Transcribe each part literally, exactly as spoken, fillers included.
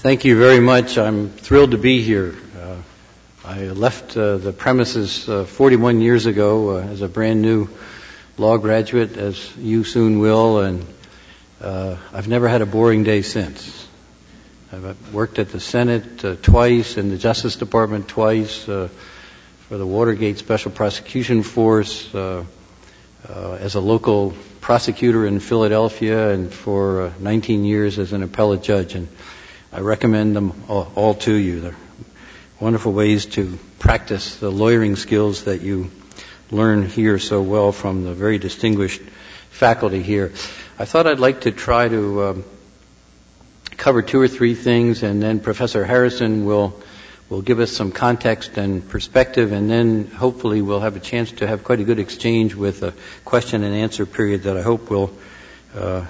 Thank you very much. I'm thrilled to be here. Uh, I left uh, the premises uh, forty-one years ago uh, as a brand new law graduate, as you soon will, and uh, I've never had a boring day since. I've worked at the Senate uh, twice, in the Justice Department twice, uh, for the Watergate Special Prosecution Force, uh, uh, as a local prosecutor in Philadelphia, and for uh, nineteen years as an appellate judge. And I recommend them all, all to you. They're wonderful ways to practice the lawyering skills that you learn here so well from the very distinguished faculty here. I thought I'd like to try to um, cover two or three things, and then Professor Harrison will will give us some context and perspective, and then hopefully we'll have a chance to have quite a good exchange with a question and answer period that I hope will uh,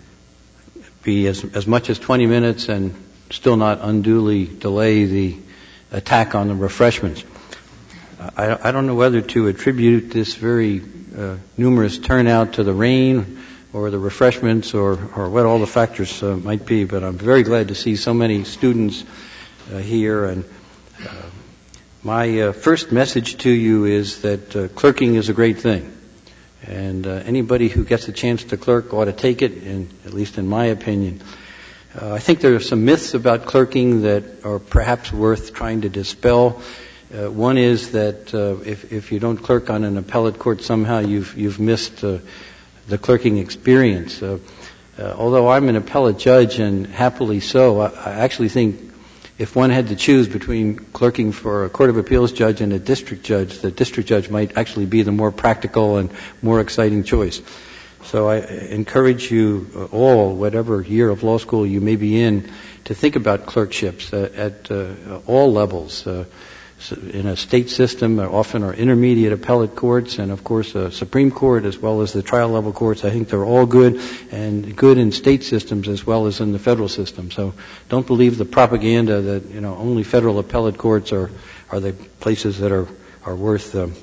be as, as much as twenty minutes and still not unduly delay the attack on the refreshments. I, I don't know whether to attribute this very uh, numerous turnout to the rain or the refreshments or, or what all the factors uh, might be, but I'm very glad to see so many students uh, here. And uh, my uh, first message to you is that uh, clerking is a great thing. And uh, anybody who gets a chance to clerk ought to take it, in, at least in my opinion. Uh, I think there are some myths about clerking that are perhaps worth trying to dispel. Uh, one is that uh, if, if you don't clerk on an appellate court, somehow you've, you've missed uh, the clerking experience. Uh, uh, although I'm an appellate judge, and happily so, I, I actually think if one had to choose between clerking for a Court of Appeals judge and a district judge, the district judge might actually be the more practical and more exciting choice. So I encourage you all, whatever year of law school you may be in, to think about clerkships at, at uh, all levels. Uh, in a state system, there often are intermediate appellate courts, and of course a Supreme Court as well as the trial level courts. I think they're all good, and good in state systems as well as in the federal system. So don't believe the propaganda that, you know, only federal appellate courts are, are the places that are, are worth um,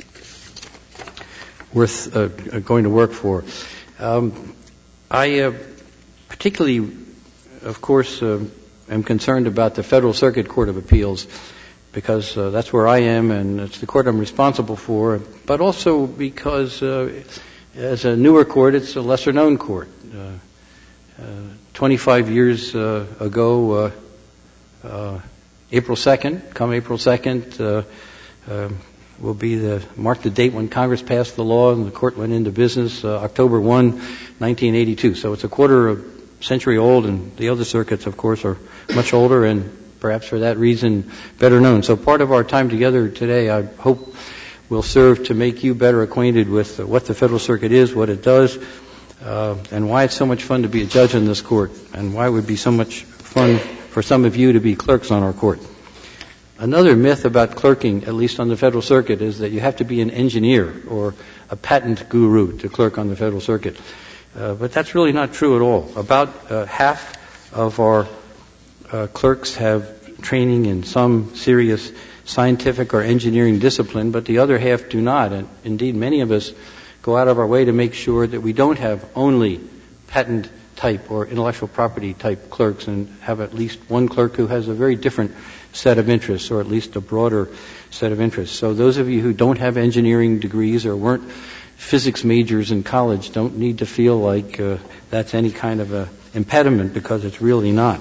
worth uh, going to work for. Um, I uh, particularly, of course, uh, am concerned about the Federal Circuit Court of Appeals, because uh, that's where I am and it's the court I'm responsible for, but also because uh, as a newer court, it's a lesser-known court. Uh, uh, twenty-five years uh, ago, uh, uh, April second, come April second, uh, uh, will be the mark the date when Congress passed the law and the court went into business, uh, October first, nineteen eighty-two. So it's a quarter of a century old, and the other circuits, of course, are much older and perhaps for that reason better known. So part of our time together today, I hope, will serve to make you better acquainted with what the Federal Circuit is, what it does, uh, and why it's so much fun to be a judge in this court, and why it would be so much fun for some of you to be clerks on our court. Another myth about clerking, at least on the Federal Circuit, is that you have to be an engineer or a patent guru to clerk on the Federal Circuit. Uh, but that's really not true at all. About uh, half of our uh, clerks have training in some serious scientific or engineering discipline, but the other half do not. And indeed, many of us go out of our way to make sure that we don't have only patent type or intellectual property type clerks, and have at least one clerk who has a very different set of interests, or at least a broader set of interests. So those of you who don't have engineering degrees or weren't physics majors in college don't need to feel like uh, that's any kind of a impediment, because it's really not.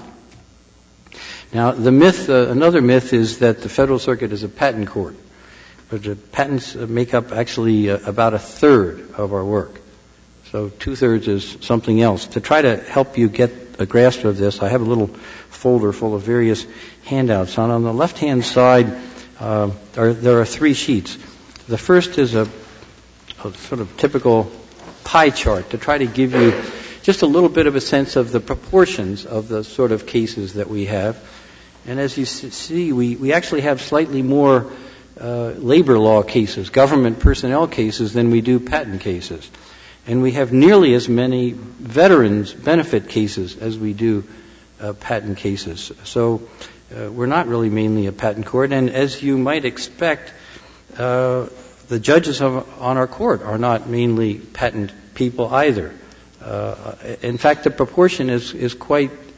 Now, the myth, uh, another myth is that the Federal Circuit is a patent court, but the patents make up actually uh, about a third of our work. So two-thirds is something else. To try to help you get a grasp of this, I have a little folder full of various handouts. And on the left-hand side, uh, are, there are three sheets. The first is a, a sort of typical pie chart to try to give you just a little bit of a sense of the proportions of the sort of cases that we have. And as you see, we, we actually have slightly more uh, labor law cases, government personnel cases, than we do patent cases. And we have nearly as many veterans benefit cases as we do uh, patent cases. So uh, we're not really mainly a patent court. And as you might expect, uh, the judges of, on our court are not mainly patent people either. Uh, in fact, the proportion is, is quite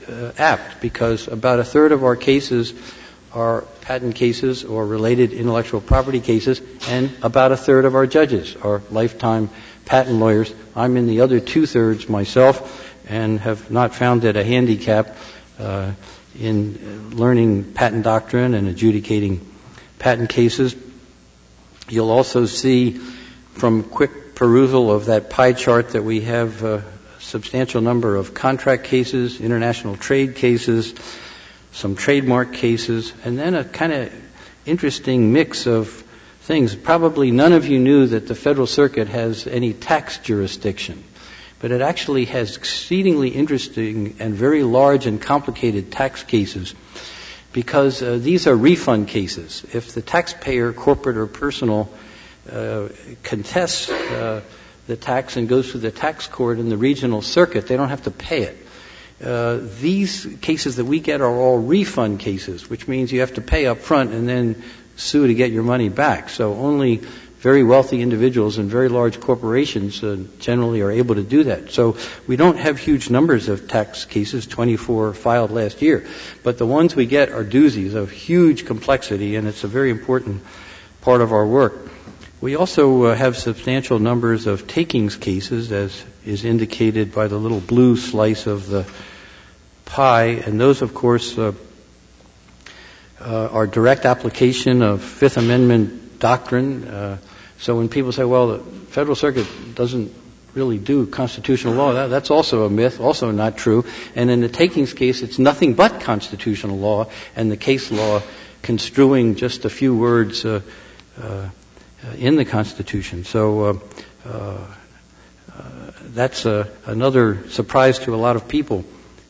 uh, apt, because about a third of our cases are patent cases or related intellectual property cases, and about a third of our judges are lifetime patent lawyers. I'm in the other two-thirds myself and have not found it a handicap uh, in learning patent doctrine and adjudicating patent cases. You'll also see from quick perusal of that pie chart that we have a substantial number of contract cases, international trade cases, some trademark cases, and then a kind of interesting mix of things. Probably none of you knew that the Federal Circuit has any tax jurisdiction, but it actually has exceedingly interesting and very large and complicated tax cases, because uh, these are refund cases. If the taxpayer, corporate or personal, uh, contests uh, the tax and goes to the tax court in the regional circuit, they don't have to pay it. Uh, these cases that we get are all refund cases, which means you have to pay up front and then sue to get your money back. So only very wealthy individuals and very large corporations uh, generally are able to do that. So we don't have huge numbers of tax cases, twenty-four filed last year, but the ones we get are doozies of huge complexity, and it's a very important part of our work. We also uh, have substantial numbers of takings cases, as is indicated by the little blue slice of the pie, and those, of course, uh, uh, are direct application of Fifth Amendment doctrine. Uh, so when people say, well, the Federal Circuit doesn't really do constitutional law, that, that's also a myth, also not true. And in the takings case, it's nothing but constitutional law, and the case law construing just a few words uh, uh, in the Constitution. So uh, uh, uh, that's uh, another surprise to a lot of people.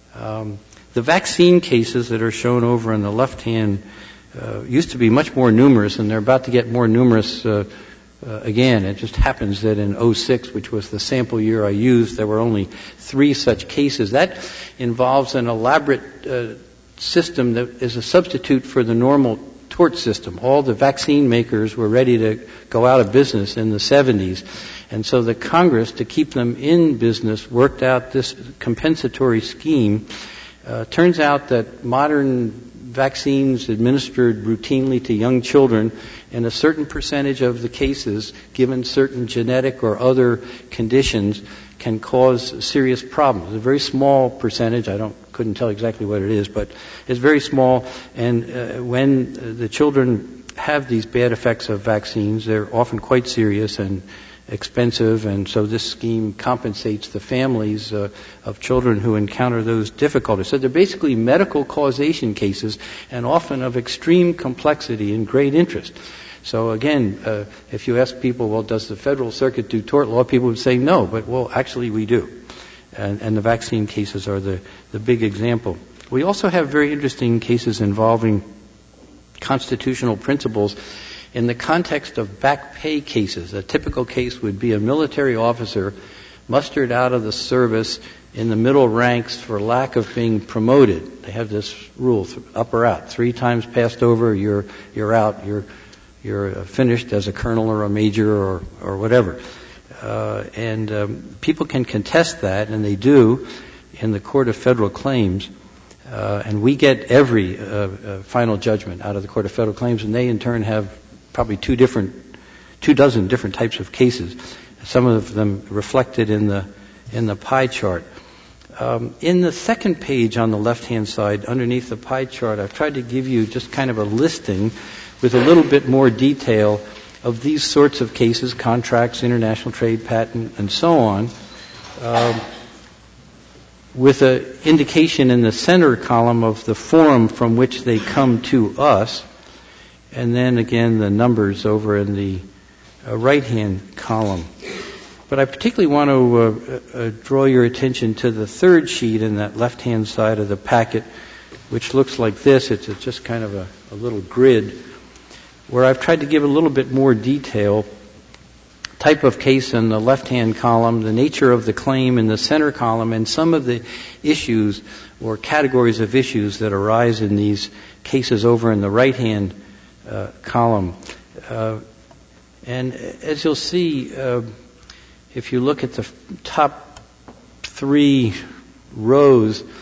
Um, the vaccine cases that are shown over on the left hand uh, used to be much more numerous, and they're about to get more numerous uh, uh, again. It just happens that in oh six, which was the sample year I used, there were only three such cases. That involves an elaborate uh, system that is a substitute for the normal tort system. All the vaccine makers were ready to go out of business in the seventies. And so the Congress, to keep them in business, worked out this compensatory scheme. Uh, turns out that modern vaccines administered routinely to young children, in a certain percentage of the cases, given certain genetic or other conditions, can cause serious problems. A very small percentage, I don't couldn't tell exactly what it is, but it's very small. And uh, when the children have these bad effects of vaccines, they're often quite serious and expensive, and so this scheme compensates the families uh, of children who encounter those difficulties. So they're basically medical causation cases, and often of extreme complexity and great interest. So again, uh, if you ask people, well, does the Federal Circuit do tort law? People would say no, but well, actually we do. And, and the vaccine cases are the, the big example. We also have very interesting cases involving constitutional principles in the context of back pay cases. A typical case would be a military officer mustered out of the service in the middle ranks for lack of being promoted. They have this rule, up or out. Three times passed over, you're you're out. You're you're finished as a colonel or a major or or whatever. Uh, and um, people can contest that, and they do, in the Court of Federal Claims. Uh, and we get every uh, uh, final judgment out of the Court of Federal Claims, and they in turn have probably two different, two dozen different types of cases. Some of them reflected in the in the pie chart. Um, in the second page on the left-hand side, underneath the pie chart, I've tried to give you just kind of a listing with a little bit more detail of these sorts of cases: contracts, international trade, patent, and so on. Um, with an indication in the center column of the forum from which they come to us, and then again the numbers over in the uh, right-hand column. But I particularly want to uh, uh, draw your attention to the third sheet in that left-hand side of the packet, which looks like this. It's, it's just kind of a, a little grid where I've tried to give a little bit more detail. Type of case in the left-hand column, the nature of the claim in the center column, and some of the issues or categories of issues that arise in these cases over in the right-hand uh, column. Uh, and as you'll see, uh, if you look at the top three rows,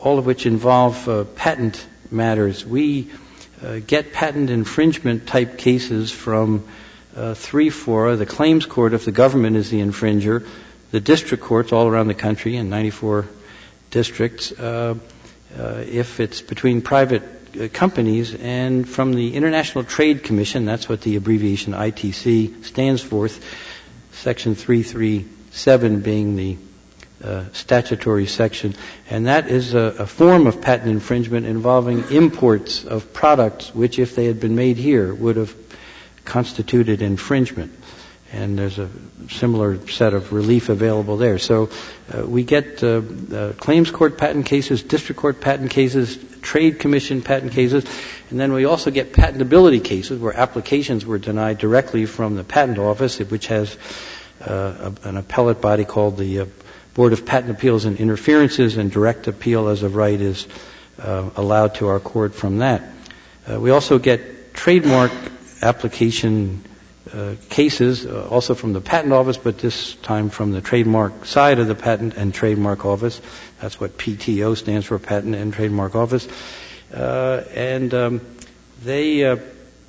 all of which involve uh, patent matters. We uh, get patent infringement type cases from uh, three fora: the claims court if the government is the infringer, the district courts all around the country in ninety-four districts, uh, uh, if it's between private uh, companies, and from the International Trade Commission. That's what the abbreviation I T C stands for, Section three thirty-seven being the uh, statutory section. And that is a, a form of patent infringement involving imports of products which, if they had been made here, would have constituted infringement. And there's a similar set of relief available there. So uh, we get uh, uh, claims court patent cases, district court patent cases, trade commission patent cases, and then we also get patentability cases where applications were denied directly from the patent office, which has uh, a, an appellate body called the uh, Board of Patent Appeals and Interferences, and direct appeal as of right is uh, allowed to our court from that. Uh, we also get trademark application Uh, cases, uh, also from the patent office, but this time from the trademark side of the patent and trademark office. That's what P T O stands for, Patent and Trademark Office. Uh, and um, they uh,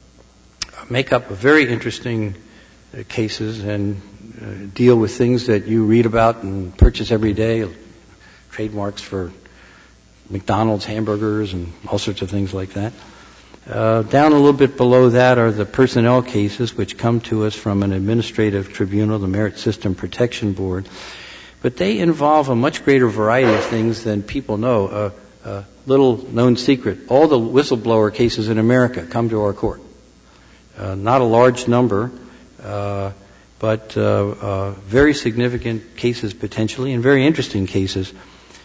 make up very interesting uh, cases and uh, deal with things that you read about and purchase every day, trademarks for McDonald's hamburgers and all sorts of things like that. Uh, down a little bit below that are the personnel cases, which come to us from an administrative tribunal, the Merit System Protection Board. But they involve a much greater variety of things than people know. A uh, uh, little known secret: all the whistleblower cases in America come to our court. Uh, not a large number, uh, but uh, uh, very significant cases potentially, and very interesting cases.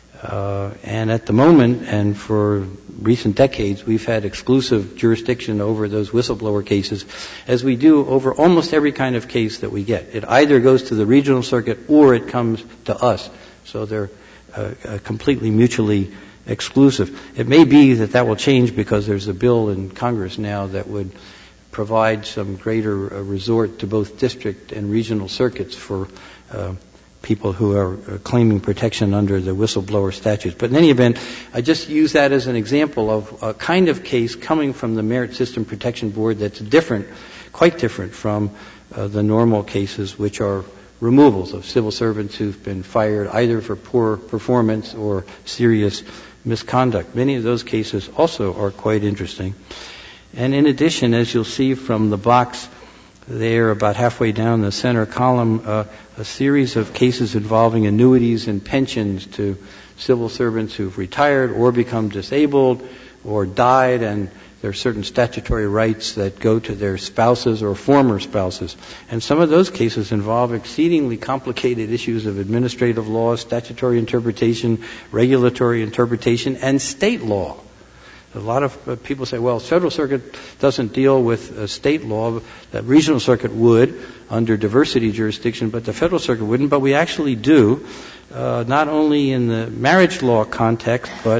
Uh, and at the moment, and for recent decades, we've had exclusive jurisdiction over those whistleblower cases, as we do over almost every kind of case that we get. It either goes to the regional circuit or it comes to us. So they're uh, uh, completely mutually exclusive. It may be that that will change because there's a bill in Congress now that would provide some greater uh, resort to both district and regional circuits for uh, people who are claiming protection under the whistleblower statutes. But in any event, I just use that as an example of a kind of case coming from the Merit System Protection Board that's different, quite different from uh, the normal cases, which are removals of civil servants who've been fired either for poor performance or serious misconduct. Many of those cases also are quite interesting. And in addition, as you'll see from the box there about halfway down the center column, uh, a series of cases involving annuities and pensions to civil servants who've retired or become disabled or died, and there are certain statutory rights that go to their spouses or former spouses. And some of those cases involve exceedingly complicated issues of administrative law, statutory interpretation, regulatory interpretation, and state law. A lot of uh, people say, well, Federal Circuit doesn't deal with uh, state law. That Regional Circuit would under diversity jurisdiction, but the Federal Circuit wouldn't. But we actually do, uh, not only in the marriage law context, but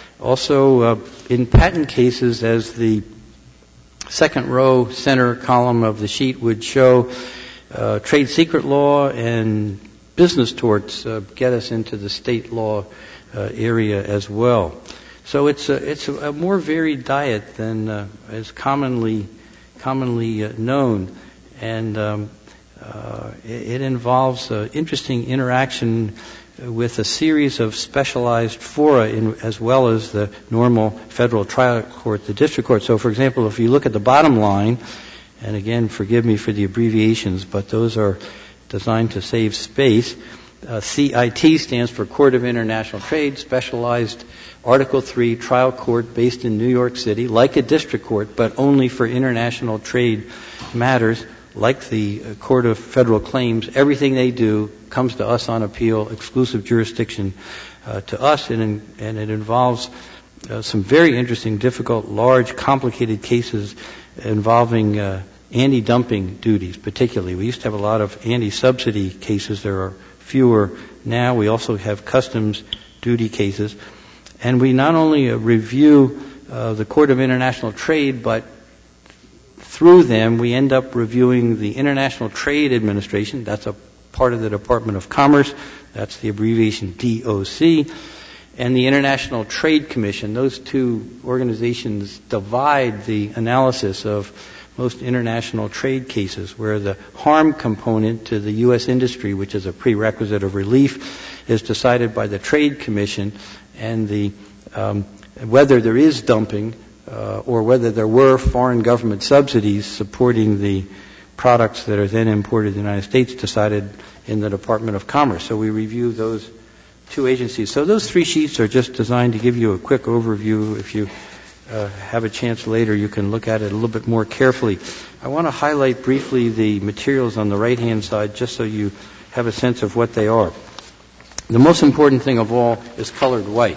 also uh, in patent cases, as the second row center column of the sheet would show. Uh, trade secret law and business torts uh, get us into the state law uh, area as well. So it's a, it's a more varied diet than uh, is commonly commonly uh, known, and um, uh, it, it involves uh, interesting interaction with a series of specialized fora, in, as well as the normal federal trial court, the district court. So, for example, if you look at the bottom line, and again, forgive me for the abbreviations, but those are designed to save space. Uh, C I T stands for Court of International Trade, specialized Article three trial court based in New York City, like a district court, but only for international trade matters, like the uh, Court of Federal Claims. Everything they do comes to us on appeal, exclusive jurisdiction uh, to us, and, and it involves uh, some very interesting, difficult, large, complicated cases involving uh, anti-dumping duties, particularly. We used to have a lot of anti-subsidy cases. There are fewer now. We also have customs duty cases. And we not only uh, review uh, the Court of International Trade, but through them we end up reviewing the International Trade Administration. That's a part of the Department of Commerce. That's the abbreviation D O C. and the International Trade Commission. Those two organizations divide the analysis of most international trade cases, where the harm component to the U S industry, which is a prerequisite of relief, is decided by the Trade Commission, and the um, whether there is dumping uh, or whether there were foreign government subsidies supporting the products that are then imported to the United States decided in the Department of Commerce. So we review those two agencies. So those three sheets are just designed to give you a quick overview. If you uh, have a chance later, you can look at it a little bit more carefully. I want to highlight briefly the materials on the right-hand side just so you have a sense of what they are. The most important thing of all is colored white.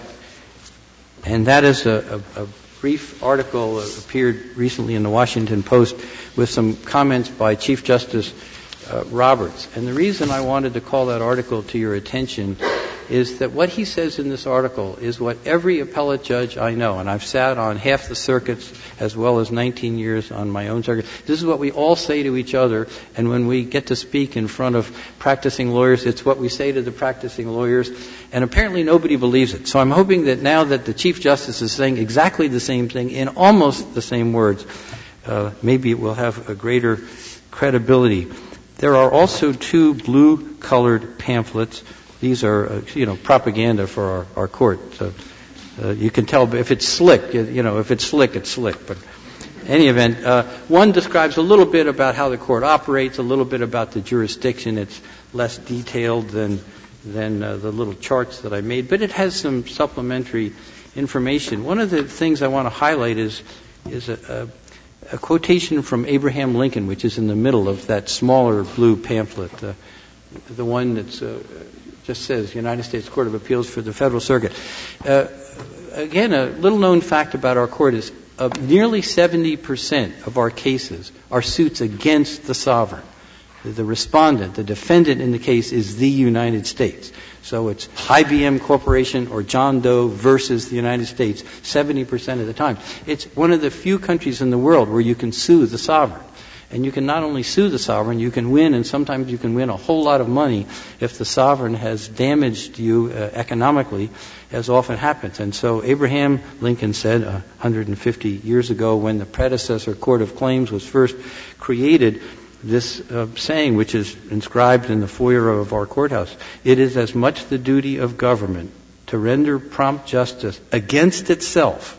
And that is a, a, a brief article that appeared recently in the Washington Post with some comments by Chief Justice uh, Roberts. And the reason I wanted to call that article to your attention is that what he says in this article is what every appellate judge I know, and I've sat on half the circuits as well as nineteen years on my own circuit, this is what we all say to each other, and when we get to speak in front of practicing lawyers, it's what we say to the practicing lawyers, and apparently nobody believes it. So I'm hoping that now that the Chief Justice is saying exactly the same thing in almost the same words, uh, maybe it will have a greater credibility. There are also two blue-colored pamphlets. These are, uh, you know, propaganda for our, our court. So, uh, you can tell if it's slick, you know, if it's slick, it's slick. But in any event, uh, one describes a little bit about how the court operates, a little bit about the jurisdiction. It's less detailed than than uh, the little charts that I made, but it has some supplementary information. One of the things I want to highlight is is a, a, a quotation from Abraham Lincoln, which is in the middle of that smaller blue pamphlet, uh, the one that's uh, just says United States Court of Appeals for the Federal Circuit. Uh, again, a little-known fact about our court is uh, nearly seventy percent of our cases are suits against the sovereign. The respondent, the defendant in the case, is the United States. So it's I B M Corporation or John Doe versus the United States seventy percent of the time. It's one of the few countries in the world where you can sue the sovereign. And you can not only sue the sovereign, you can win, and sometimes you can win a whole lot of money if the sovereign has damaged you uh, economically, as often happens. And so Abraham Lincoln said uh, one hundred fifty years ago, when the predecessor Court of Claims was first created, this uh, saying, which is inscribed in the foyer of our courthouse: "It is as much the duty of government to render prompt justice against itself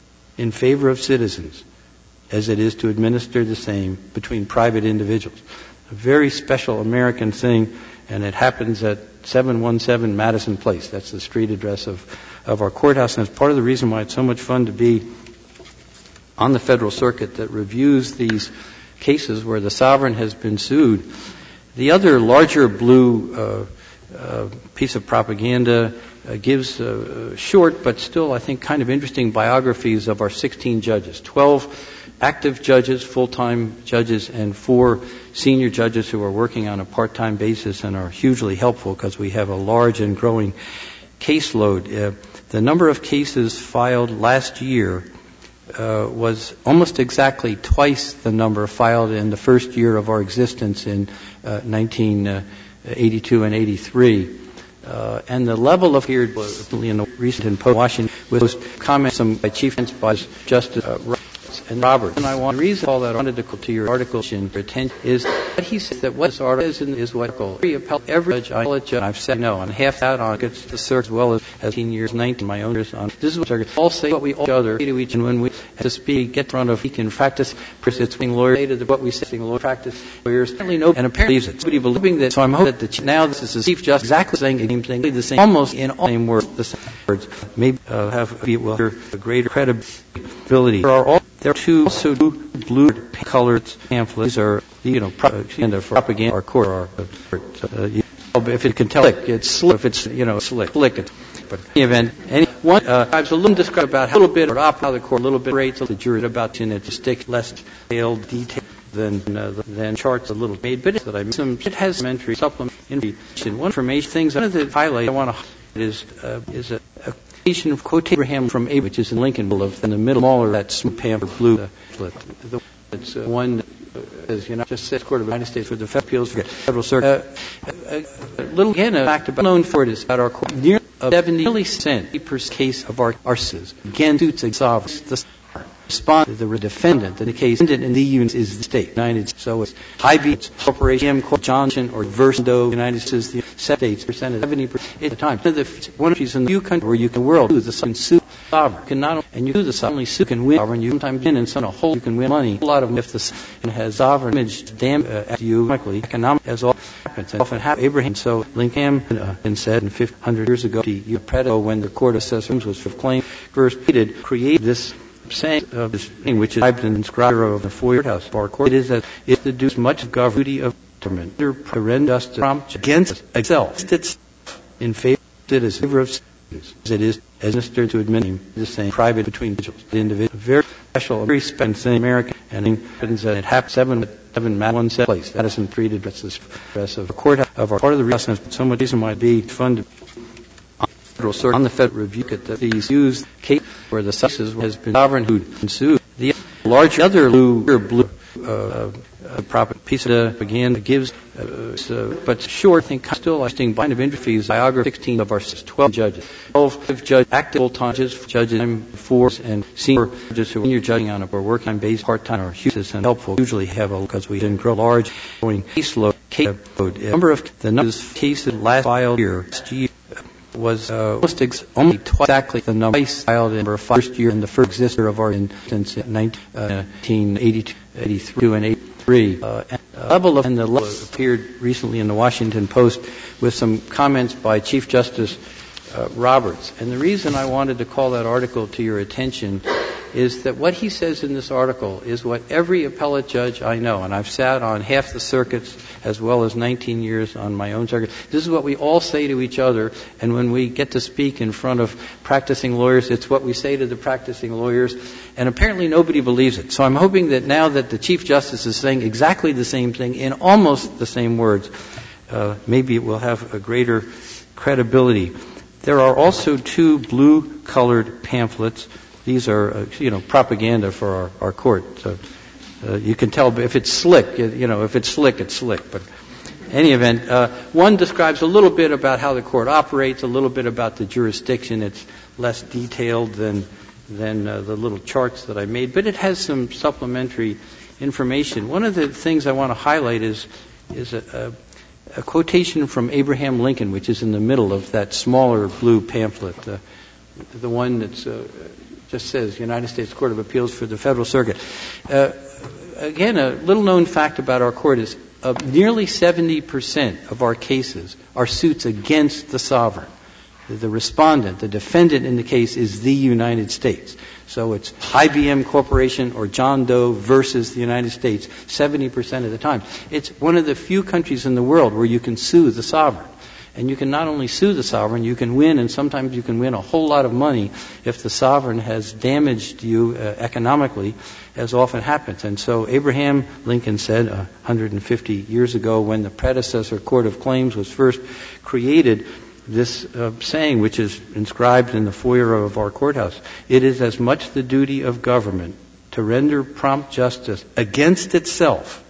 in favor of citizens as it is to administer the same between private individuals." A very special American thing, and it happens at seven one seven Madison Place. That's the street address of, of our courthouse, and it's part of the reason why it's so much fun to be on the Federal Circuit that reviews these cases where the sovereign has been sued. The other larger blue uh, uh, piece of propaganda uh, gives uh, short but still, I think, kind of interesting biographies of our sixteen judges, twelve active judges, full-time judges, and four senior judges who are working on a part-time basis and are hugely helpful because we have a large and growing caseload. Uh, the number of cases filed last year uh, was almost exactly twice the number filed in the first year of our existence in uh, nineteen eighty-two and eighty-three. Uh, and the level of here was in the recent in Washington was comments by Chief Justice uh, and Robert. And I want the reason all that I wanted to call to your article in attention is that he says that what this article is, in, is what every appellate, every judge, I judge, I've said no, and half that on gets the circuit as well as eighteen years, nineteen, my own years on. This is what circuit all say what we all each other to each, and when we have to speak, get in front of, we can practice, it's being lawyers, say to the, what we say, lawyer practice, lawyers, certainly no, and apparently believes it. Somebody believing that, so I'm hoping that the, now this is the Chief Justice exactly saying the same thing, the same, almost in all the same words, the same words, maybe uh, have, we will have a greater credibility. There are all There are two, also two blue-colored pamphlets. These are, you know, propaganda for propaganda. Our court, our, uh, you know, if it can tell it, it's slick. If it's, you know, slick, slick. It. But in any event, any one, uh, I was a little described about how a little bit, or opera the court, a little bit rates the jury about in it to stick less detailed detail than uh, than charts a little made. But it, that I made some, it has supplementary supplementation. One information things. One of the highlight I want to highlight is uh, is a. a of quote Abraham from Abraham, which is in Lincoln, in the middle, smaller, that pamphlet blue. Uh, the, it's uh, one that uh, says, you know, just says Court of the United States for the Federal Appeals for Federal Circuit. Uh, a, a little, again, a fact about known for it is about our court. Near of seventy percent case of our arses against suits against sovereigns. The respond to the defendant in the case in the Union is the state, United States. So it's I B M Corporation, Johnson, or Versado, United States, the states percent of seventy percent at the time. One of these in the few countries where you can world the sue sovereign can not and you do the sovereign sue can win sovereign. You sometimes win and some a whole you can win money. A lot of them if the sovereign has sovereign image damn uh, at you economically economic as all happens and often happen. Abraham so Lincoln uh, and said in fifteen hundred years ago the Predo when the court of assessors was proclaimed first created create this saying of this thing which is inscribed of the foyer house of our court. It is that it deduces much of government duty of government to render us to prompt against itself. It's in favor of citizens, favor of citizens, as it is as minister to administer the same private between individuals. The individual very special, very special thing American and it happens that it happens seven seven one set place. That isn't treated as the stress of the court of our part of the reason so much reason might be funded on the Federal Review that these used case where the success has been sovereign who ensued. The large other blue, blue uh, uh, proper piece of uh, again gives, uh, so, but short, I think still lasting bind of interviews biography sixteen of our twelve judges, twelve judges, active full-time judges, judges, four and senior judges who when you're judging on a or working on base part-time or huge and helpful usually have a because we didn't grow large growing caseload caseload number of the numbers of cases last filed year. was uh, almost ex- only twice exactly the number filed in the first year in the first exister of our since nineteen eighty-two, eighty-three, and eighty-three. Uh, and the level of and the level appeared recently in the Washington Post with some comments by Chief Justice uh, Roberts. And the reason I wanted to call that article to your attention is that what he says in this article is what every appellate judge I know, and I've sat on half the circuits as well as nineteen years on my own circuit. This is what we all say to each other, and when we get to speak in front of practicing lawyers, it's what we say to the practicing lawyers, and apparently nobody believes it. So I'm hoping that now that the Chief Justice is saying exactly the same thing in almost the same words, uh, maybe it will have a greater credibility. There are also two blue-colored pamphlets. These are, uh, you know, propaganda for our, our court. So, uh, you can tell if it's slick, you know, if it's slick, it's slick. But in any event, uh, one describes a little bit about how the court operates, a little bit about the jurisdiction. It's less detailed than than uh, the little charts that I made, but it has some supplementary information. One of the things I want to highlight is is a, a, a quotation from Abraham Lincoln, which is in the middle of that smaller blue pamphlet, uh, the one that's uh, just says United States Court of Appeals for the Federal Circuit. Uh, again, a little-known fact about our court is uh, nearly seventy percent of our cases are suits against the sovereign. The, the respondent, the defendant in the case is the United States. So it's I B M Corporation or John Doe versus the United States seventy percent of the time. It's one of the few countries in the world where you can sue the sovereign. And you can not only sue the sovereign, you can win, and sometimes you can win a whole lot of money if the sovereign has damaged you uh, economically, as often happens. And so Abraham Lincoln said uh, one hundred fifty years ago when the predecessor Court of Claims was first created, this uh, saying, which is inscribed in the foyer of our courthouse, it is as much the duty of government to render prompt justice against itself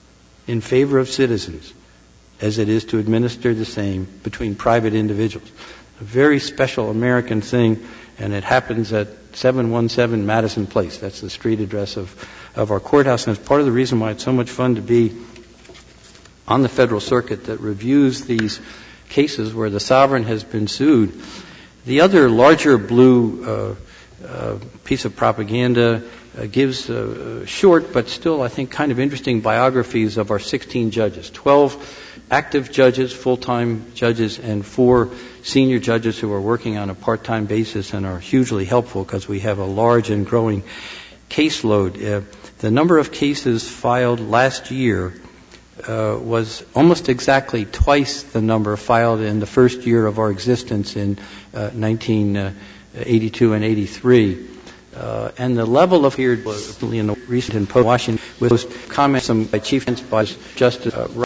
in favor of citizens as it is to administer the same between private individuals. A very special American thing, and it happens at seven one seven Madison Place. That's the street address of, of our courthouse, and it's part of the reason why it's so much fun to be on the Federal Circuit that reviews these cases where the sovereign has been sued. The other larger blue uh, uh, piece of propaganda uh, gives uh, short but still, I think, kind of interesting biographies of our sixteen judges, twelve active judges, full-time judges, and four senior judges who are working on a part-time basis and are hugely helpful because we have a large and growing caseload. Uh, the number of cases filed last year uh, was almost exactly twice the number filed in the first year of our existence in uh, nineteen eighty-two and eighty-three. Uh, and the level of here was in the recent in Washington with comments by Chief by Justice uh,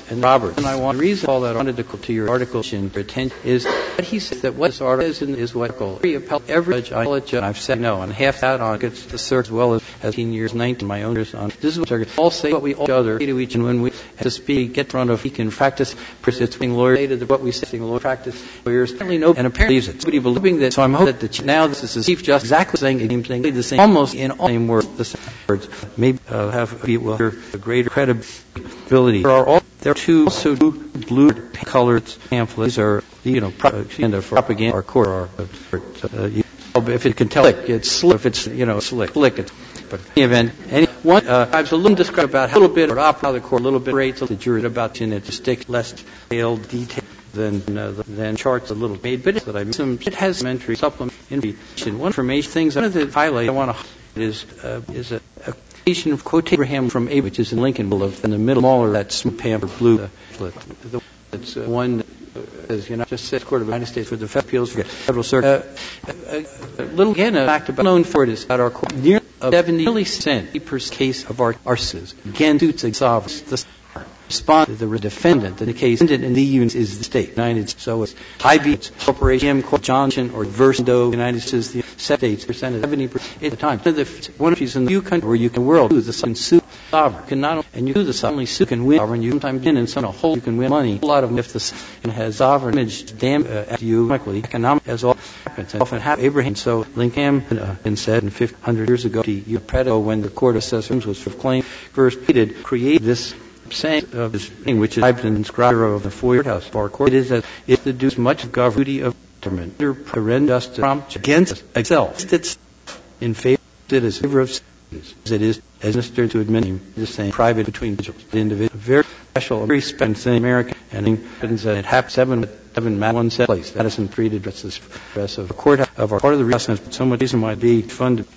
and Roberts. And I want, the reason all that I wanted to call to your article in your attention is what he says that what this article is, in, is what every appellate, every judge, I judge, I've said no, and half that on gets the circuit as well as eighteen years, nineteen, my own years on. This is what circuit. All say what we all each other say to each, and when we have to speak, get in front of, we can practice, it's being lawyers say to what we say, lawyer practice, lawyers, apparently no, and apparently believes it. Somebody believing that, so I'm hoping that the, now this is the Chief Justice exactly saying the same thing, the same, almost in all the same words, the same words, maybe uh, have, we will have a greater credibility. There are all, there are two, also two blue colored pamphlets, are, you know, propaganda for propaganda, or court, or, uh, you, if it can tell it, it's slick, if it's, you know, slick, slick, it's, but in any event, any, one, uh, I was a little described about how a little bit, or how the court, a little bit rates the jury about in it to stick less detailed detail than, uh, than charts a little made, but it, that I made some, it has some entry, supplement, information, one information, things, one of the highlights I want to highlight is, uh, is a, a quotation of quote Abraham from Abraham, which is in Lincoln, of, in the middle, smaller, that small pamphlet, blue, uh, the, it's uh, one, as you know, just said, Court of the United States for the Federal Appeals for the Federal Circuit. Uh, a, a little, again, a fact about known for it is about our court. Nearly seventy percent per case of our arses again suits a sovereign. The respond to the defendant in the case in the Union is the state. United States. So it's I B M Corporation, Johnson, or Versado, United States, the seventy percent of seventy percent at the time. One of the one of these in the few countries where you can world the can sue sovereign can not and you do the sovereign sue can win sovereign. You sometimes win and some a whole you can win money. A lot of them if the sovereign has sovereign image damn uh, at you economically economic as all happens and often happen. Abraham so Lincoln uh, and said in fifteen hundred years ago the Predo when the court of assessors was proclaimed first created create this saying of this thing which is inscribed of the foyer house of our court. It is that it deduces much of government duty of government under horrendous prompt against itself. It's in favor it is favor of citizens as it is administered to administer the same private between individuals. The individual very special very special thing American and it happened seven seven one set place. Madison treated this press of the court of our part of the reason but so much reason why be funded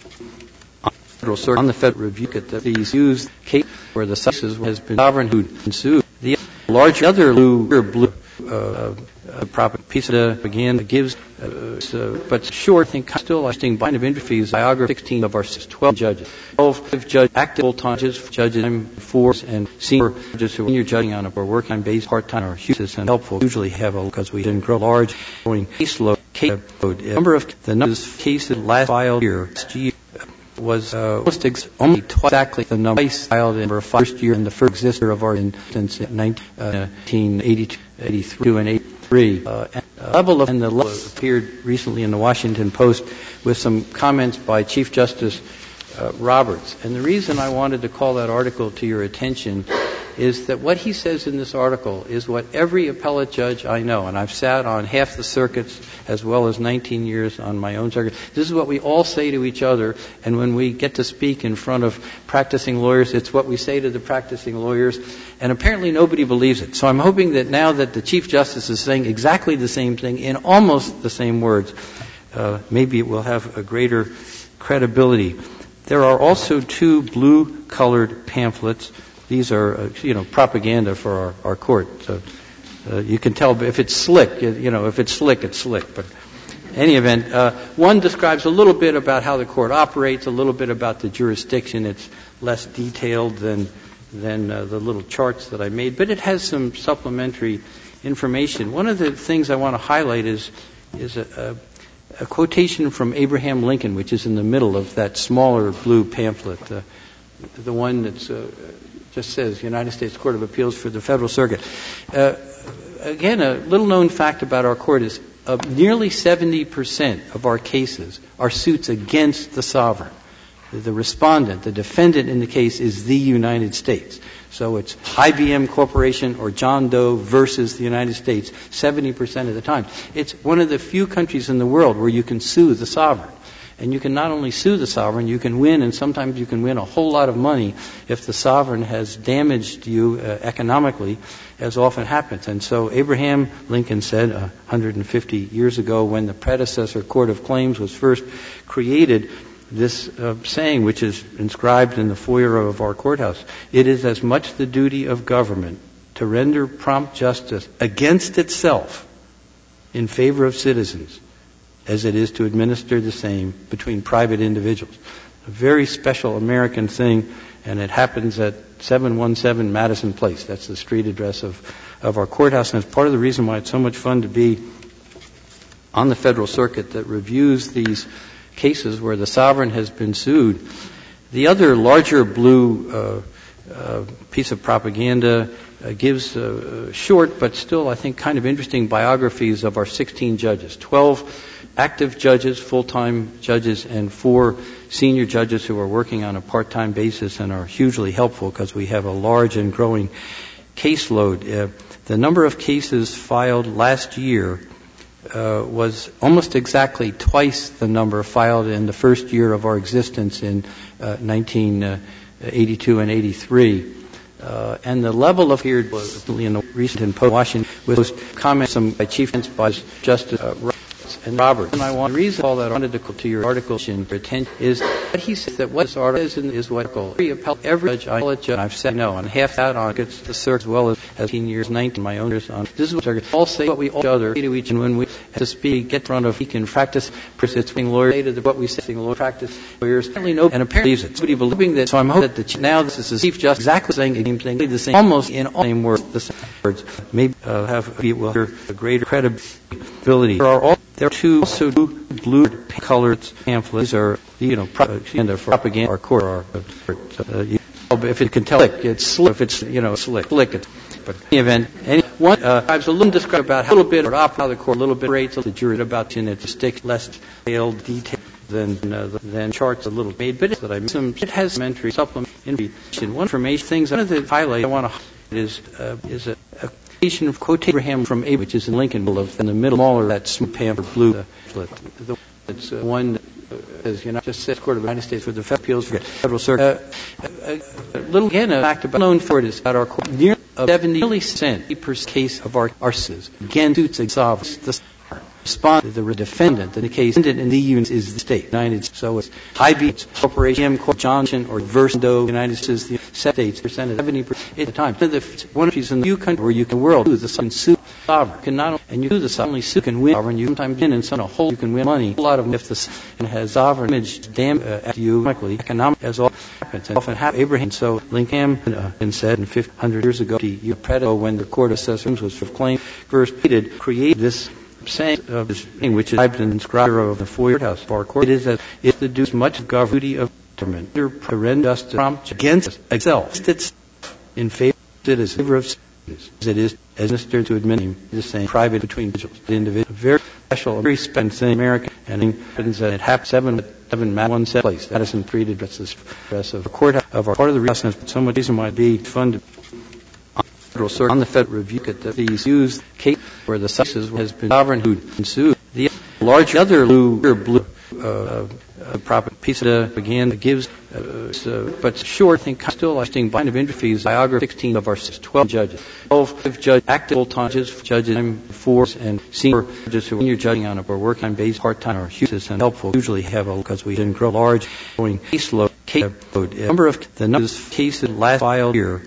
Federal Circuit on the Federal Review that these used case where the success has been sovereign who sued. The large other blue, blue uh, uh, proper piece of the again gives, uh, so, but short, I think still interesting bind of interviews, biography sixteen of our twelve judges, twelve judges, active judges, judges, four and senior judges who are judging on it or working on base part time or useless and helpful. Usually have a because we didn't grow large, growing caseload, caseload. Number of the numbers of cases last filed year. was uh, almost ex- only twice exactly the number filed in the first year in the first exister of our instance in nineteen eighty-two, eighty-three, and eighty-three. Uh, and the level of and the level appeared recently in the Washington Post with some comments by Chief Justice uh, Roberts. And the reason I wanted to call that article to your attention is that what he says in this article is what every appellate judge I know, and I've sat on half the circuits as well as nineteen years on my own circuit. This is what we all say to each other, and when we get to speak in front of practicing lawyers, it's what we say to the practicing lawyers, and apparently nobody believes it. So I'm hoping that now that the Chief Justice is saying exactly the same thing in almost the same words, uh, maybe it will have a greater credibility. There are also two blue-colored pamphlets. These are, uh, you know, propaganda for our, our court. So uh, you can tell if it's slick, you know, if it's slick, it's slick. But in any event, uh, one describes a little bit about how the court operates, a little bit about the jurisdiction. It's less detailed than than uh, the little charts that I made, but it has some supplementary information. One of the things I want to highlight is is a, a, a quotation from Abraham Lincoln, which is in the middle of that smaller blue pamphlet, uh, the one that's uh, just says United States Court of Appeals for the Federal Circuit. Uh, again, a little-known fact about our court is uh, nearly seventy percent of our cases are suits against the sovereign. The, the respondent, the defendant in the case is the United States. So it's I B M Corporation or John Doe versus the United States seventy percent of the time. It's one of the few countries in the world where you can sue the sovereign. And you can not only sue the sovereign, you can win, and sometimes you can win a whole lot of money if the sovereign has damaged you uh, economically, as often happens. And so Abraham Lincoln said uh, one hundred fifty years ago when the predecessor Court of Claims was first created, this uh, saying, which is inscribed in the foyer of our courthouse, it is as much the duty of government to render prompt justice against itself in favor of citizens as it is to administer the same between private individuals. a very special American thing, and it happens at seven one seven Madison Place. That's the street address of, of our courthouse, and it's part of the reason why it's so much fun to be on the Federal Circuit that reviews these cases where the sovereign has been sued. The other larger blue uh, uh, piece of propaganda uh, gives uh, short but still, I think, kind of interesting biographies of our sixteen judges, twelve active judges, full-time judges, and four senior judges who are working on a part-time basis and are hugely helpful because we have a large and growing caseload. Uh, the number of cases filed last year uh, was almost exactly twice the number filed in the first year of our existence in uh, nineteen eighty-two and eighty-three. Uh, and the level of here was in the recent in Washington was comments by Chief Justice uh, and Roberts. And I want to reason all that I wanted to call to your article in attention is what he says that what this article is, in, is what every appellate, every judge, I judge, and I've said no, and half that on gets the circuit as well as eighteen years, nineteen, my own years on. This is what circuit all say what we all each other say to each, and when we have to speak, get in front of, we can practice, it's being lawyers say to what we say, lawyer practice, lawyers, apparently no, and apparently believes it. Somebody believing that, so I'm hoping that the, now this is the Chief Justice exactly saying the same thing, the same, almost in all the same words, the same words, maybe uh, have, we will have a greater credibility. There are all There are two also two blue-colored pamphlets. These are, you know, propaganda for propaganda or core. Or, uh, you, if it can tell, it's slick. If it's, you know, slick, slick. It. But in any event, any, one uh, I was a little described about how a little bit about how the court, a little bit rates the jury about in it to stick less detailed detail than uh, than charts a little made. But that I made some. It has some entry supplement information. One information things. One of the highlights I want to highlight is uh, is a, a of quote Abraham from Abraham, which is in Lincoln, in the middle, smaller, that smooth pamphlet blue. Uh, the, it's uh, one, uh, as you know, just says Court of the United States for the Federal Appeals for Federal Circuit. Uh, a, a little, again, a fact about known for it is about our court. Nearly seventy percent per case of our cases, again, suits exhaust the respond to the defendant in the case in the union is the state. United States. So it's High Beach Corporation, Johnson, or Versado, United States, the states percent seventy percent at the time. One of these in the country where you can world the sun suit sovereign can not and you do the suddenly suit can win sovereign. You sometimes in and some a whole you can win money. A lot of them if the and has sovereign image damn uh, at you economically economic as all happens and often happen. Abraham so Lincoln uh, and said in fifteen hundred years ago you predator when the court of assessors was proclaimed first created create this saying of this thing which is typed in inscribed of the foyer house of our court. It is that it deduces much of government duty of government to justice prompt against itself. It's in favor of citizens of citizens. It is administered to administer the same private between individuals. The individual very special very spent thing American and happens that it happened seven seven one set place. Madison three to address this address of the court of our part of the reason so much reason why be fun to on the Federal Review at the, these used case where the cases has been sovereign who sued. The large other blue, blue uh, uh, proper piece of propaganda gives, uh, so, but short, I think, still lasting kind of interviews, biography sixteen of our twelve judges, twelve judge, active full-time judges, judges, four, and senior judges who, when you're judging on a work-time basis, part-time, or useless and helpful, usually have a, because we didn't grow large, growing caseload, caseload. The number of, the number of cases last filed year,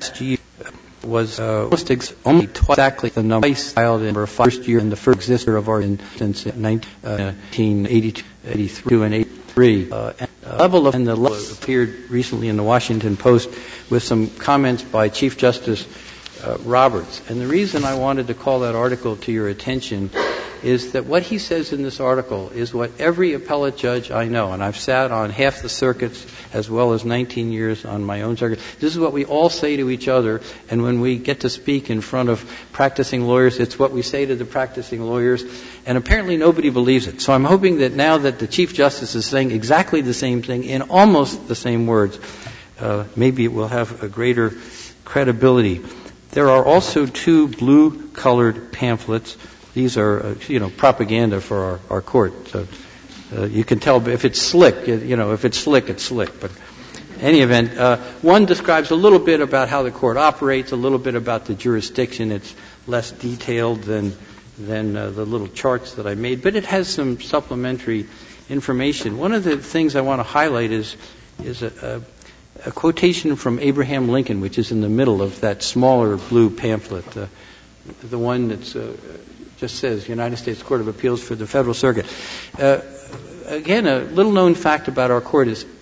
was uh, almost ex- only twice exactly the number filed in our first year in the first exister of our instance in nineteen eighty-two, eighty-three, and eighty-three. Uh, and the level of and the level appeared recently in the Washington Post with some comments by Chief Justice uh, Roberts. And the reason I wanted to call that article to your attention is that what he says in this article is what every appellate judge I know, and I've sat on half the circuits as well as nineteen years on my own circuit. This is what we all say to each other, and when we get to speak in front of practicing lawyers, it's what we say to the practicing lawyers, and apparently nobody believes it. So I'm hoping that now that the Chief Justice is saying exactly the same thing in almost the same words, uh, maybe it will have a greater credibility. There are also two blue-colored pamphlets. These are, uh, you know, propaganda for our, our court. So, uh, you can tell if it's slick, you know, if it's slick, it's slick. But in any event, uh, one describes a little bit about how the court operates, a little bit about the jurisdiction. It's less detailed than than uh, the little charts that I made, but it has some supplementary information. One of the things I want to highlight is is a, a, a quotation from Abraham Lincoln, which is in the middle of that smaller blue pamphlet, uh, the one that's uh, just says United States Court of Appeals for the Federal Circuit. Uh, again, a little known fact about our court is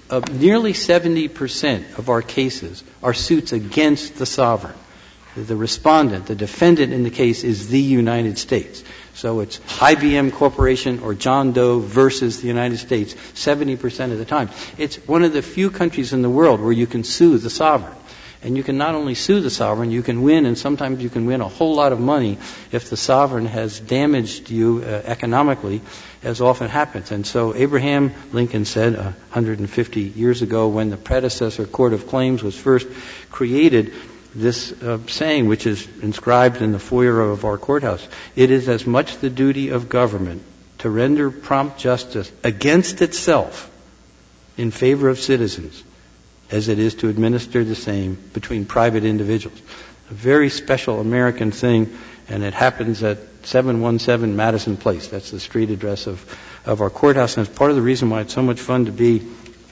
uh, nearly seventy percent of our cases are suits against the sovereign. The respondent, the defendant in the case, is the United States. So it's I B M Corporation or John Doe versus the United States seventy percent of the time. It's one of the few countries in the world where you can sue the sovereign. And you can not only sue the sovereign, you can win, and sometimes you can win a whole lot of money if the sovereign has damaged you uh, economically, as often happens. And so Abraham Lincoln said uh, one hundred fifty years ago, when the predecessor Court of Claims was first created, this uh, saying, which is inscribed in the foyer of our courthouse: it is as much the duty of government to render prompt justice against itself in favor of citizens as it is to administer the same between private individuals. A very special American thing, and it happens at seven one seven Madison Place. That's the street address of, of our courthouse, and it's part of the reason why it's so much fun to be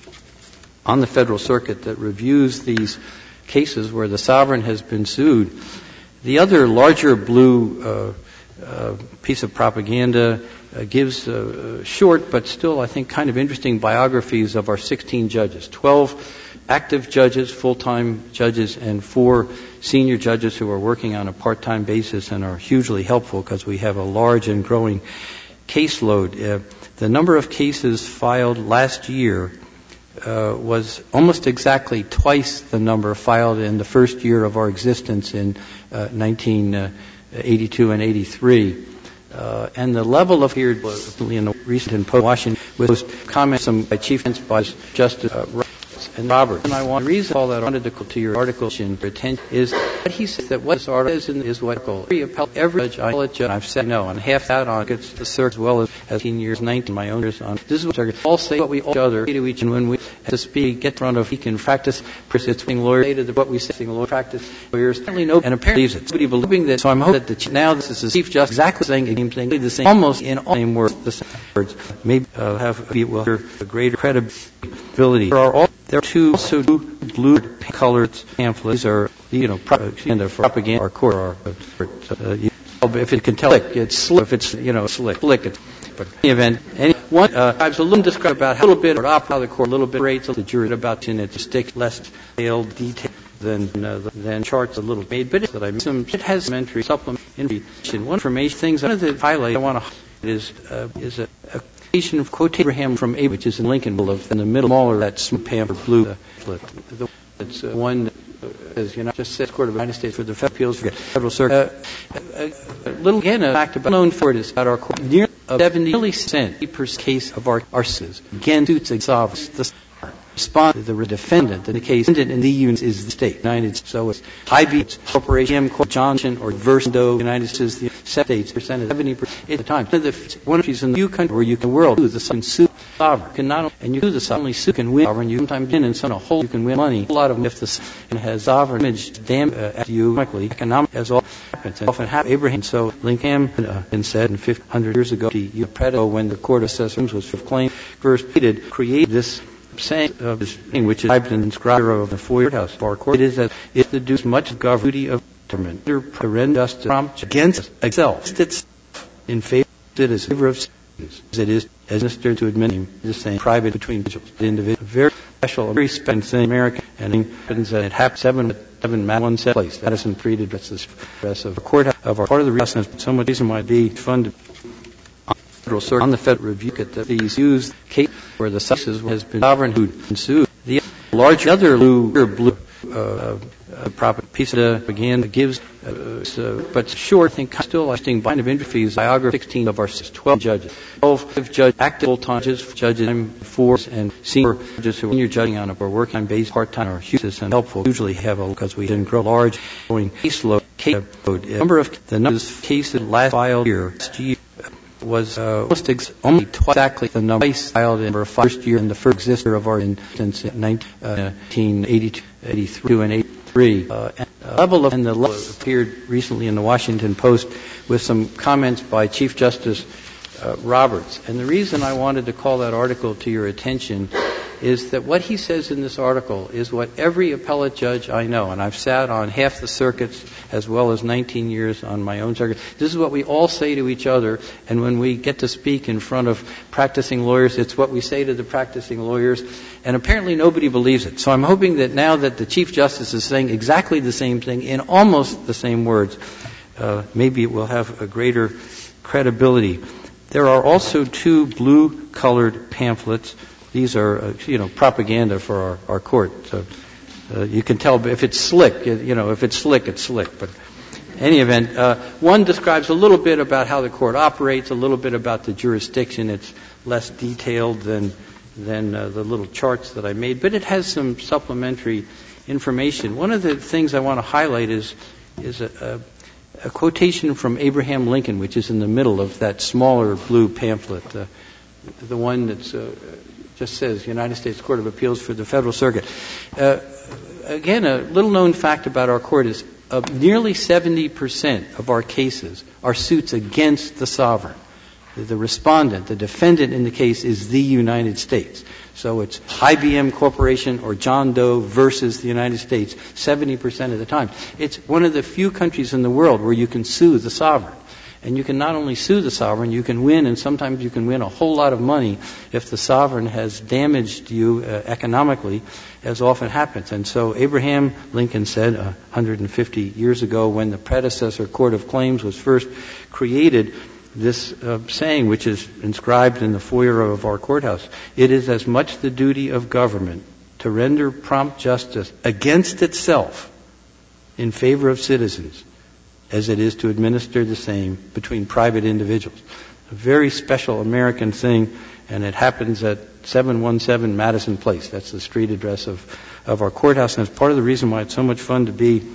on the Federal Circuit that reviews these cases where the sovereign has been sued. The other larger blue uh, uh, piece of propaganda uh, gives uh, short but still, I think, kind of interesting biographies of our sixteen judges, twelve active judges, full-time judges, and four senior judges who are working on a part-time basis and are hugely helpful because we have a large and growing caseload. Uh, the number of cases filed last year uh, was almost exactly twice the number filed in the first year of our existence in uh, nineteen eighty-two and eighty-three. Uh, and the level of here was in the recent in Washington with comments by Chief Justice uh, and Robert. And I want to reason all that I wanted to to your article in attention is that he says that what this article is, in, is what every judge I judge, and I've said no, and half that on gets the circuit as well as eighteen years, nineteen my own years on. This is what circuit all say what we all each other to each, and when we have to speak, get in front of, we can practice. It's being lawyers say to what we say, lawyer practice lawyers certainly know, and apparently believes it. Somebody believing that, so I'm hoping that the, now this is the Chief Justice exactly saying exactly the same, almost in all the same words, the same words. Maybe uh, have we will have a greater credibility. There are all There are two, also two blue-colored pamphlets. These are, you know, propaganda for propaganda. Our court, our, uh, you, if it can tell, it's slick. If it's, you know, slick, slick. It's, but in any event, any one, uh, I was a little described about a little bit, or how the court, a little bit rates the jury about in its stick less detailed detail than uh, than charts a little made, but that I made some. It has some entry supplement information. One information things. One of the highlight I want to highlight is uh, is a. a of quote Abraham from Abraham, which is in Lincoln, in the middle, smaller, that pamphlet blue. Uh, the, it's uh, one, uh, as you know, just says Court of the United States for the Federal Appeals for Federal Circuit. Uh, a, a little again, a fact about known for it is about our court. Nearly seventy percent per case of our cases again suits against sovereigns. The respond to the defendant in the case defendant in the Union is the state. United States. So it's I B M Corporation, Johnson, or Version Doe, United States, the states percent of seventy percent at the time. One of the one of these in the few countries where you can world the sovereign sue sovereign can not and you do the sovereign sue can win sovereign. You sometimes win and some a whole you can win money. A lot of them if the sovereign has sovereign image damn uh, you economically economic as all happens and often happen. Abraham so Lincoln uh, and said in fifteen hundred years ago the predecessor when the court of assessors was for claim first created create this saying of this thing which is typed and inscribed of the foyer house of our court. It is that it to do much of government duty of government to render justice prompt against itself. It's in favor of citizens as it is as minister to administer the same private between individuals. Very special, very special thing American and it happens that it happens seven seven one set place. That isn't treated as the rest of the court of our part of the reason so much reason why it'd be fun to Federal Circuit on the Federal Review that these used case where the success has been sovereign who sued. The large other blue, blue uh, uh, prop piece of again gives, uh, so, but short, I think still lasting bind of interview fees. Biography sixteen of our twelve judges, twelve judge active full-time judges, judges four and senior judges who when you're judging on a work-time basis, part-time or useless and helpful. Usually have a because we didn't grow large, growing caseload. Caseload. Number of the numbers of cases last filed year. was uh, almost ex- only twice exactly the number filed in our first year in the first exister of our instance in nineteen eighty-two, eighty-three, and eighty-three. Uh, and the level of and the level appeared recently in the Washington Post with some comments by Chief Justice uh, Roberts. And the reason I wanted to call that article to your attention is that what he says in this article is what every appellate judge I know, and I've sat on half the circuits as well as nineteen years on my own circuit, this is what we all say to each other, and when we get to speak in front of practicing lawyers, it's what we say to the practicing lawyers, and apparently nobody believes it. So I'm hoping that now that the Chief Justice is saying exactly the same thing in almost the same words, uh, maybe it will have a greater credibility. There are also two blue-colored pamphlets. These are, uh, you know, propaganda for our, our court. So uh, you can tell if it's slick, you know, if it's slick, it's slick. But in any event, uh, one describes a little bit about how the court operates, a little bit about the jurisdiction. It's less detailed than than uh, the little charts that I made, but it has some supplementary information. One of the things I want to highlight is is a, a, a quotation from Abraham Lincoln, which is in the middle of that smaller blue pamphlet, uh, the one that's uh, just says United States Court of Appeals for the Federal Circuit. Uh, again, a little-known fact about our court is uh, nearly seventy percent of our cases are suits against the sovereign. The, the respondent, the defendant in the case is the United States. So it's I B M Corporation or John Doe versus the United States seventy percent of the time. It's one of the few countries in the world where you can sue the sovereign. And you can not only sue the sovereign, you can win, and sometimes you can win a whole lot of money if the sovereign has damaged you uh, economically, as often happens. And so Abraham Lincoln said uh, one hundred fifty years ago, when the predecessor Court of Claims was first created, this uh, saying, which is inscribed in the foyer of our courthouse: "It is as much the duty of government to render prompt justice against itself in favor of citizens as it is to administer the same between private individuals." A very special American thing, and it happens at seven one seven Madison Place. That's the street address of, of our courthouse, and it's part of the reason why it's so much fun to be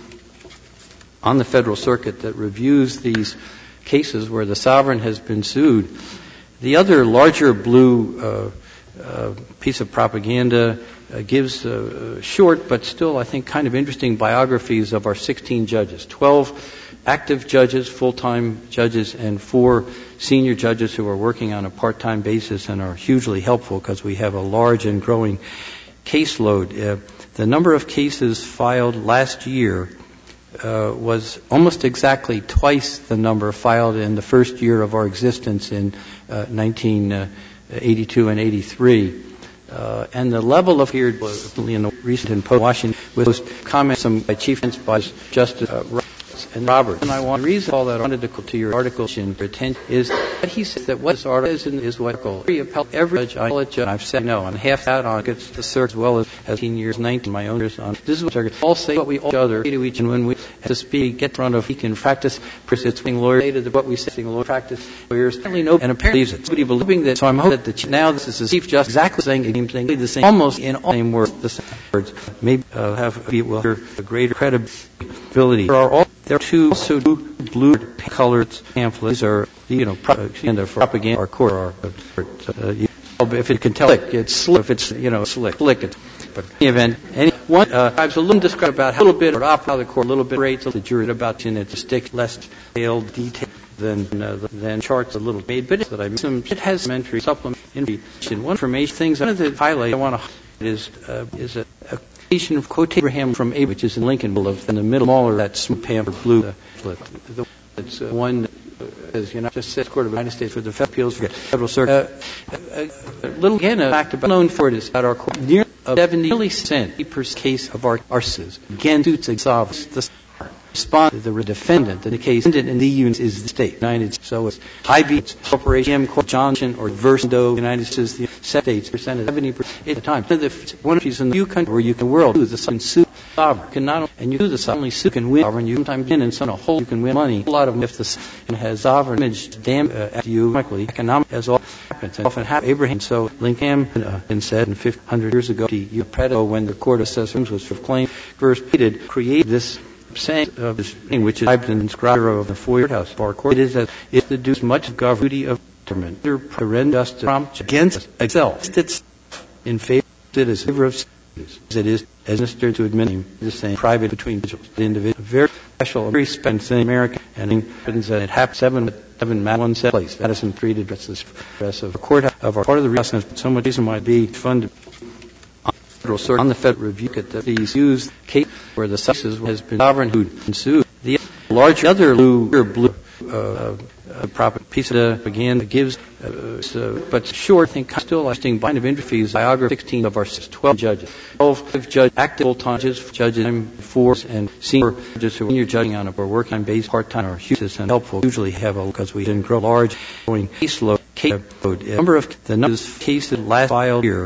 on the Federal Circuit that reviews these cases where the sovereign has been sued. The other larger blue uh, uh, piece of propaganda uh, gives uh, short but still, I think, kind of interesting biographies of our sixteen judges, twelve active judges, full-time judges, and four senior judges who are working on a part-time basis and are hugely helpful because we have a large and growing caseload. Uh, the number of cases filed last year uh, was almost exactly twice the number filed in the first year of our existence in uh, nineteen eighty-two and eighty-three. Uh, and the level of here was in the recent in Washington was comments by Chief Justice uh, and Roberts. And I want to reason all that I wanted to to your article in attention is that he says that what this article is, in, is what every appellate, every judge, I judge, I've said no, and half that on gets the circuit as well as eighteen years, nineteen, my own years on. This is what circuit all say what we all each other say to each, and when we have to speak, get in front of, we can practice, it's being lawyers, say to the, what we say, lawyer practice, lawyers, apparently no, and apparently believes it. Somebody believing that, so I'm hoping that the, now this is the Chief Justice exactly saying the same thing, the same, almost in all the same words, the same words. Maybe uh, have, we will have a greater credibility. There are all There are two, also two blue-colored pamphlets. These are, you know, propaganda for propaganda. Our court, our, uh, you, if it can tell, it's slick. If it's, you know, slick, slick. It, but in any event, any one, uh, I was a little described about how a little bit of how the court, a little bit rates the jury about in it to stick less detailed detail than uh, than charts a little made, but it, that I made some. It has supplementary supplementation. One information things I want to highlight. I want to highlight is uh, is a. a of quote Abraham from Abraham, which is in Lincoln, of in the middle, smaller, that smooth pamphlet, blue uh, flip. The, it's uh, one that says, you know, just says Court of the United States for the Federal Appeals for Federal Circuit. Uh, a, a little, again, a fact about known for it is that our court, nearly seventy percent per case of our arses, again, suits exhaust the respond to the defendant in the case. Defendant in the union is the state, United States. So it's I B M Corporation, Johnson, or Versado, United States, the states, percent of seventy percent at the time. One of these in the few countries where you can world, the sun sue sovereign, can not and you do the sovereign sue can win sovereign. You sometimes win and some a whole you can win money. A lot of them, if the sovereign has sovereign image damn uh, at you economically, economic as all happens. And often happen. Abraham. So Lincoln uh, been said in fifteen hundred years ago, you predator when the court of assessments was for claim first created create this. Saying of this thing, which is an inscribed of the foyer house of our court, it is that it deduces much government duty of government to render justice prompt against itself, it's in favor of citizens, favor of citizens, as it is administered to administer the same private between individuals. The individual, very special, very spent thing in America, and it happens that it happens seven, seven, one set place. Madison treated addresses address of the court of our part of the reason so much reason why it'd be fun to Federal Circuit on the Federal Review that these used case where the cases has been sovereign who ensued. The large other blue, blue uh, uh, proper piece of the, again gives, uh, so, but sure, I think still lasting bind of interview fees biography sixteen of our twelve judges, twelve judges, active full-time judges, judges, four and senior judges who when you're judging on a work-time basis, part-time or huge and helpful, usually have a because we didn't grow large, growing caseload, caseload, number of the numbers of cases last filed year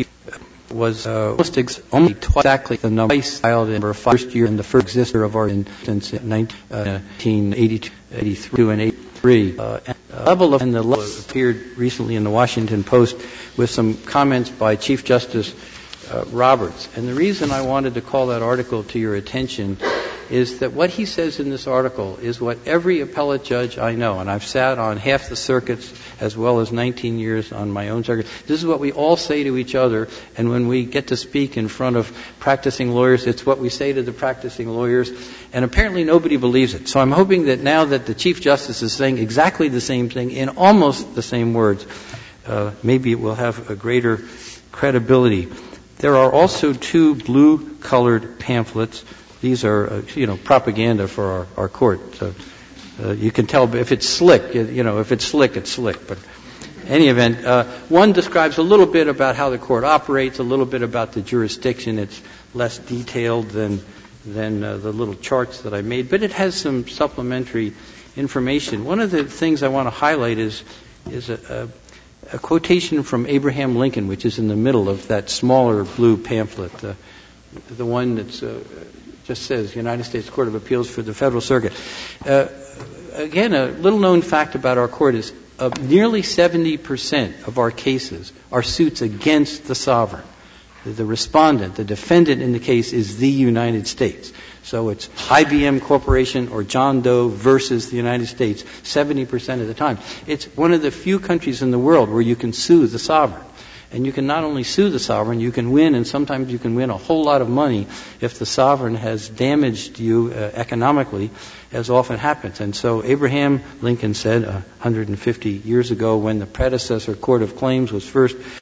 was uh, almost ex- only twice exactly the number filed in the first year in the first exister of our instance in nineteen eighty-two, eighty-three, and eighty-three. Uh, and the level of and the level appeared recently in the Washington Post with some comments by Chief Justice uh, Roberts. And the reason I wanted to call that article to your attention is that what he says in this article is what every appellate judge I know, and I've sat on half the circuits as well as nineteen years on my own circuit. This is what we all say to each other, and when we get to speak in front of practicing lawyers, it's what we say to the practicing lawyers, and apparently nobody believes it. So I'm hoping that now that the Chief Justice is saying exactly the same thing in almost the same words, uh, maybe it will have a greater credibility. There are also two blue-colored pamphlets. These are, uh, you know, propaganda for our, our court. So, uh, you can tell if it's slick, you know, if it's slick, it's slick. But in any event, uh, one describes a little bit about how the court operates, a little bit about the jurisdiction. It's less detailed than than uh, the little charts that I made, but it has some supplementary information. One of the things I want to highlight is is a, a, a quotation from Abraham Lincoln, which is in the middle of that smaller blue pamphlet, uh, the one that's uh, just says United States Court of Appeals for the Federal Circuit. Uh, again, a little-known fact about our court is uh, nearly seventy percent of our cases are suits against the sovereign. The, the respondent, the defendant in the case is the United States. So it's I B M Corporation or John Doe versus the United States seventy percent of the time. It's one of the few countries in the world where you can sue the sovereign. And you can not only sue the sovereign, you can win, and sometimes you can win a whole lot of money if the sovereign has damaged you uh, economically, as often happens. And so Abraham Lincoln said uh, one hundred fifty years ago when the predecessor Court of Claims was first